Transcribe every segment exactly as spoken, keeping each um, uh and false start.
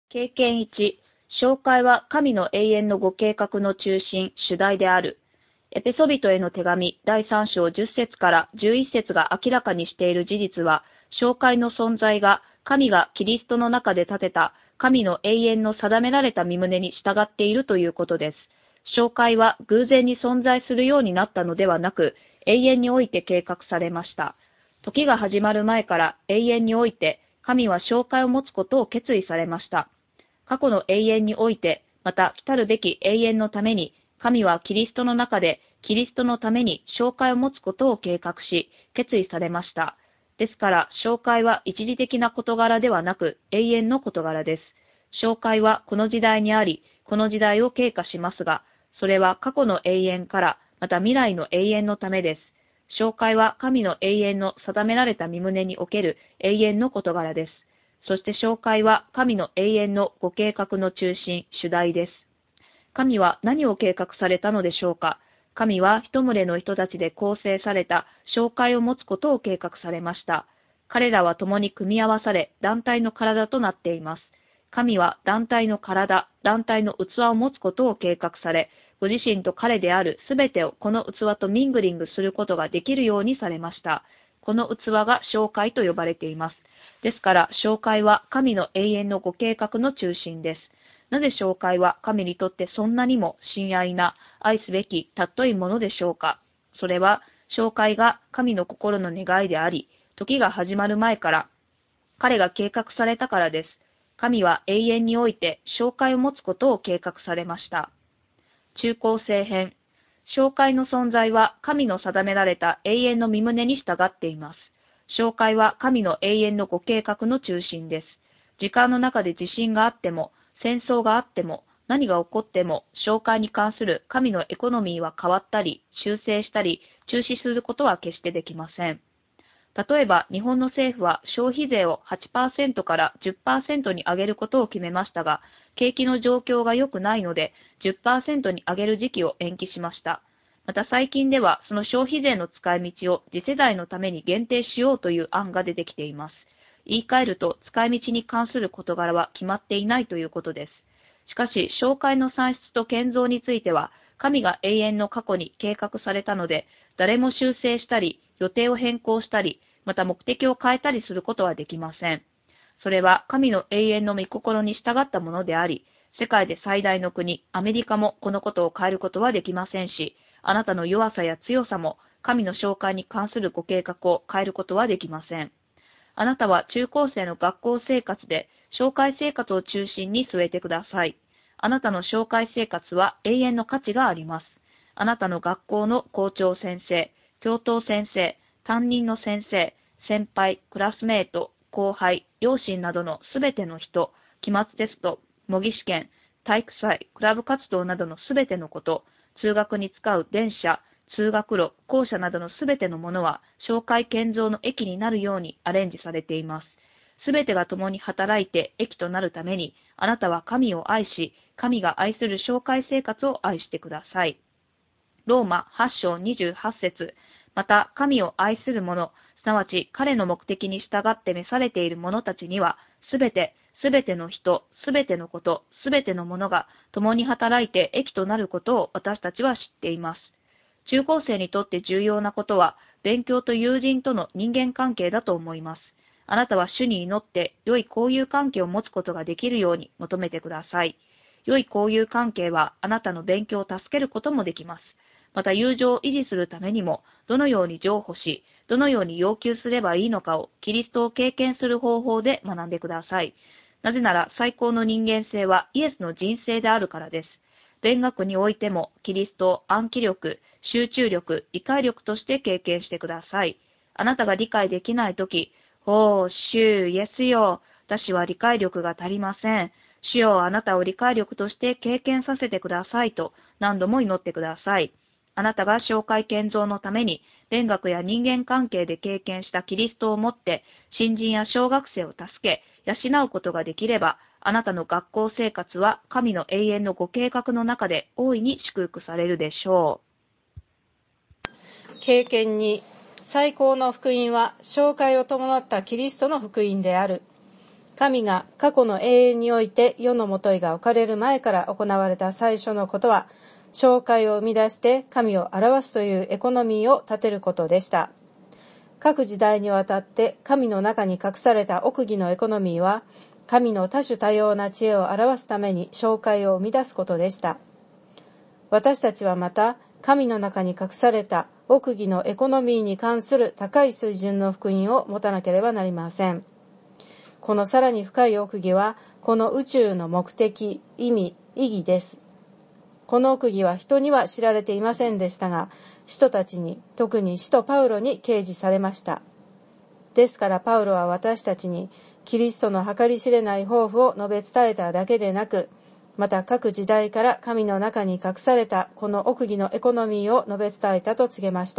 経験いち、紹介は神の永遠のご計画の中心、主題である。エペソビトへの手紙だいさん章じゅっ節からじゅういち節が明らかにしている事実は、紹介の存在が神がキリストの中で立てた神の永遠の定められた御旨に従っているということです。紹介は偶然に存在するようになったのではなく、永遠において計画されました。時が始まる前から永遠において、神は紹介を持つことを決意されました。過去の永遠において、また来たるべき永遠のために、神はキリストの中でキリストのために紹介を持つことを計画し、決意されました。ですから、紹介は一時的な事柄ではなく、永遠の事柄です。紹介はこの時代にあり、この時代を経過しますが、それは過去の永遠から、また未来の永遠のためです。紹介は神の永遠の定められた御旨における永遠の事柄です。そして紹介は神の永遠のご計画の中心、主題です。神は何を計画されたのでしょうか。神は一群れの人たちで構成された紹介を持つことを計画されました。彼らは共に組み合わされ、団体の体となっています。神は団体の体、団体の器を持つことを計画され、ご自身と彼であるすべてをこの器とミングリングすることができるようにされました。この器が紹介と呼ばれています。ですから、紹介は神の永遠のご計画の中心です。なぜ紹介は神にとってそんなにも親愛な、愛すべき尊いものでしょうか。それは、紹介が神の心の願いであり、時が始まる前から、彼が計画されたからです。神は永遠において紹介を持つことを計画されました。中高生編。紹介の存在は神の定められた永遠の御旨に従っています。紹介は神の永遠のご計画の中心です。時間の中で地震があっても、戦争があっても、何が起こっても、紹介に関する神のエコノミーは変わったり、修正したり、中止することは決してできません。例えば、日本の政府は消費税を はちパーセント から じゅっパーセント に上げることを決めましたが、景気の状況が良くないので、じゅっパーセント に上げる時期を延期しました。また最近では、その消費税の使い道を次世代のために限定しようという案が出てきています。言い換えると、使い道に関する事柄は決まっていないということです。しかし、紹介の産出と建造については、神が永遠の過去に計画されたので、誰も修正したり、予定を変更したり、また目的を変えたりすることはできません。それは神の永遠の御心に従ったものであり、世界で最大の国、アメリカもこのことを変えることはできませんし、あなたの弱さや強さも神の紹介に関するご計画を変えることはできません。あなたは中高生の学校生活で紹介生活を中心に据えてください。あなたの紹介生活は永遠の価値があります。あなたの学校の校長先生、教頭先生、担任の先生、先輩、クラスメート、後輩、両親などのすべての人、期末テスト、模擬試験、体育祭、クラブ活動などのすべてのこと、通学に使う電車、通学路、校舎などのすべてのものは、紹介建造の駅になるようにアレンジされています。すべてが共に働いて駅となるために、あなたは神を愛し、神が愛する紹介生活を愛してください。ローマはち章にじゅうはち節。また、神を愛する者、すなわち彼の目的に従って召されている者たちには、すべて、すべての人、すべてのこと、すべてのものが共に働いて益となることを私たちは知っています。中高生にとって重要なことは、勉強と友人との人間関係だと思います。あなたは主に祈って良い交友関係を持つことができるように求めてください。良い交友関係はあなたの勉強を助けることもできます。また友情を維持するためにも、どのように譲歩し、どのように要求すればいいのかをキリストを経験する方法で学んでください。なぜなら最高の人間性はイエスの人生であるからです。勉学においてもキリストを暗記力、集中力、理解力として経験してください。あなたが理解できないとき、おー、主イエスよ、私は理解力が足りません。主よ、あなたを理解力として経験させてくださいと何度も祈ってください。あなたが紹介建造のために、勉学や人間関係で経験したキリストをもって、新人や小学生を助け、養うことができれば、あなたの学校生活は神の永遠のご計画の中で大いに祝福されるでしょう。経験に、最高の福音は紹介を伴ったキリストの福音である。 神が過去の永遠において世のもといが置かれる前から行われた最初のことは、紹介を生み出して神を表すというエコノミーを立てることでした。各時代にわたって神の中に隠された奥義のエコノミーは、神の多種多様な知恵を表すために紹介を生み出すことでした。私たちはまた、神の中に隠された奥義のエコノミーに関する高い水準の福音を持たなければなりません。このさらに深い奥義は、この宇宙の目的、意味、意義です。この奥義は人には知られていませんでしたが、使徒たちに、特に使徒パウロに掲示されました。ですからパウロは私たちに、キリストの計り知れない抱負を述べ伝えただけでなく、また各時代から神の中に隠されたこの奥義のエコノミーを述べ伝えたと告げました。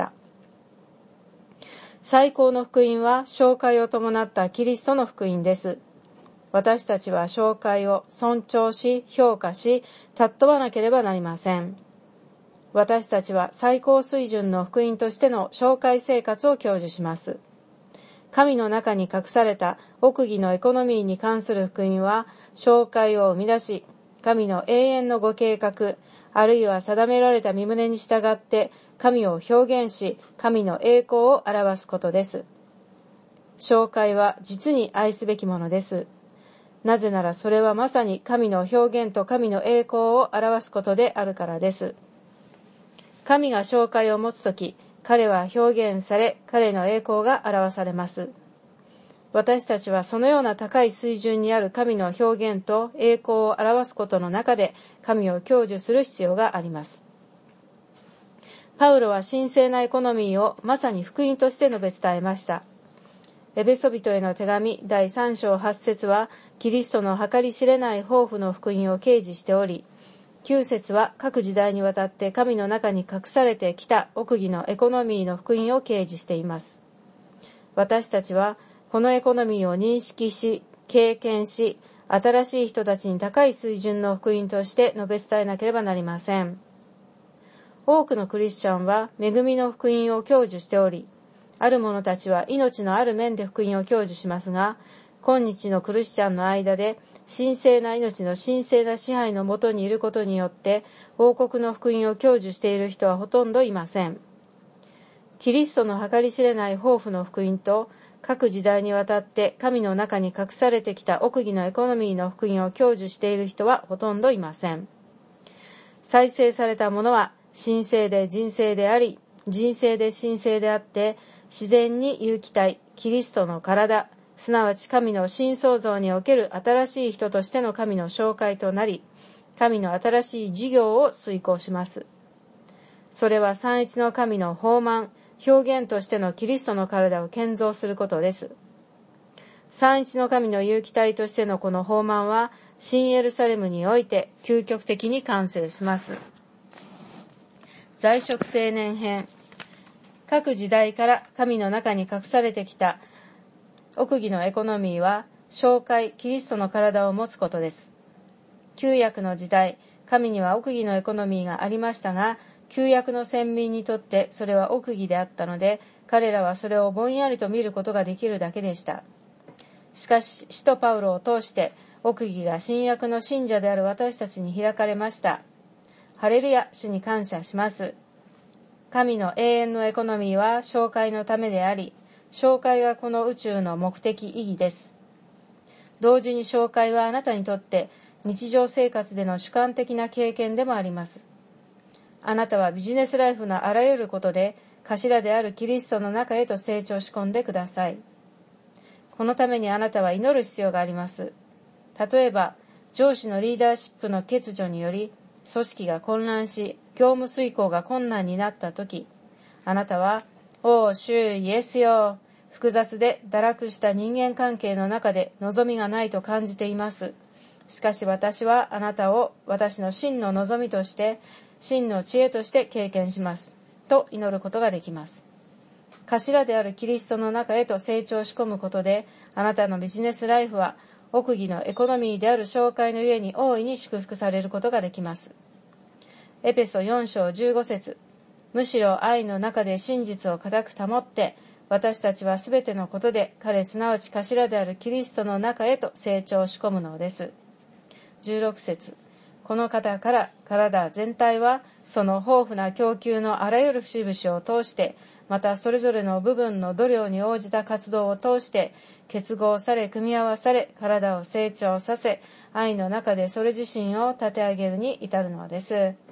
最高の福音は紹介を伴ったキリストの福音です。私たちは紹介を尊重し、評価し、尊ばなければなりません。私たちは最高水準の福音としての紹介生活を享受します。神の中に隠された奥義のエコノミーに関する福音は、紹介を生み出し、神の永遠のご計画、あるいは定められた御旨に従って、神を表現し、神の栄光を表すことです。紹介は実に愛すべきものです。なぜならそれはまさに神の表現と神の栄光を表すことであるからです。神が紹介を持つとき、彼は表現され、彼の栄光が表されます。私たちはそのような高い水準にある神の表現と栄光を表すことの中で神を享受する必要があります。パウロは神聖なエコノミーをまさに福音として述べ伝えました。エペソビトへの手紙だいさん章はち節はキリストの計り知れない豊富の福音を掲示しており、きゅう節は各時代にわたって神の中に隠されてきた奥義のエコノミーの福音を掲示しています。私たちはこのエコノミーを認識し、経験し、新しい人たちに高い水準の福音として述べ伝えなければなりません。多くのクリスチャンは恵みの福音を享受しており、ある者たちは命のある面で福音を享受しますが、今日のクリスチャンの間で神聖な命の神聖な支配のもとにいることによって王国の福音を享受している人はほとんどいません。キリストの計り知れない豊富の福音と各時代にわたって神の中に隠されてきた奥義のエコノミーの福音を享受している人はほとんどいません。再生されたものは神聖で人聖であり、人聖で神聖であって、自然に有機体、キリストの体、すなわち神の新創造における新しい人としての神の紹介となり、神の新しい事業を遂行します。それは三一の神の豊満、表現としてのキリストの体を建造することです。三一の神の有機体としてのこの豊満は、新エルサレムにおいて究極的に完成します。在職青年編。各時代から神の中に隠されてきた奥義のエコノミーは、紹介キリストの体を持つことです。旧約の時代、神には奥義のエコノミーがありましたが、旧約の先民にとってそれは奥義であったので、彼らはそれをぼんやりと見ることができるだけでした。しかし、使徒パウロを通して奥義が新約の信者である私たちに開かれました。ハレルヤ、主に感謝します。神の永遠のエコノミーは紹介のためであり、紹介がこの宇宙の目的意義です。同時に紹介はあなたにとって日常生活での主観的な経験でもあります。あなたはビジネスライフのあらゆることで頭であるキリストの中へと成長し込んでください。このためにあなたは祈る必要があります。例えば、上司のリーダーシップの欠如により組織が混乱し、業務遂行が困難になったとき、あなたは、おー、主イエスよ、複雑で堕落した人間関係の中で望みがないと感じています。しかし私はあなたを私の真の望みとして、真の知恵として経験します。と祈ることができます。頭であるキリストの中へと成長し込むことで、あなたのビジネスライフは、奥義のエコノミーである紹介のゆえに大いに祝福されることができます。エペソよん章じゅうご節。むしろ愛の中で真実を固く保って、 私たちはすべてのことで彼すなわち頭であるキリストの中へと成長し込むのです。じゅうろく節、この方から体全体はその豊富な供給のあらゆる節々を通して、またそれぞれの部分の度量に応じた活動を通して結合され組み合わされ、体を成長させ、愛の中でそれ自身を立て上げるに至るのです。